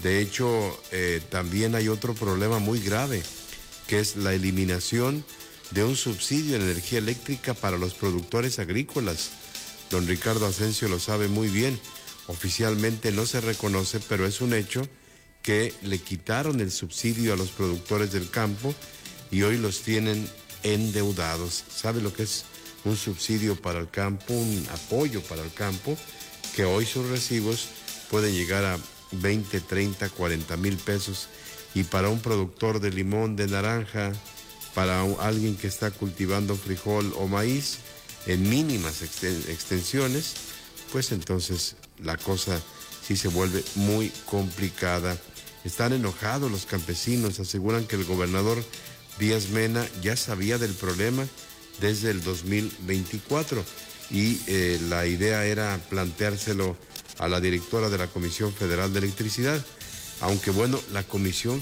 De hecho, también hay otro problema muy grave, que es la eliminación de un subsidio en energía eléctrica para los productores agrícolas. Don Ricardo Asensio lo sabe muy bien. Oficialmente no se reconoce, pero es un hecho que le quitaron el subsidio a los productores del campo y hoy los tienen endeudados. ¿Sabe lo que es un subsidio para el campo, un apoyo para el campo? Que hoy sus recibos pueden llegar a 20, 30, 40 mil pesos. Y para un productor de limón, de naranja, para alguien que está cultivando frijol o maíz en mínimas extensiones, pues entonces la cosa sí se vuelve muy complicada. Están enojados los campesinos, aseguran que el gobernador Díaz Mena ya sabía del problema desde el 2024 y la idea era planteárselo a la directora de la Comisión Federal de Electricidad, aunque bueno, la Comisión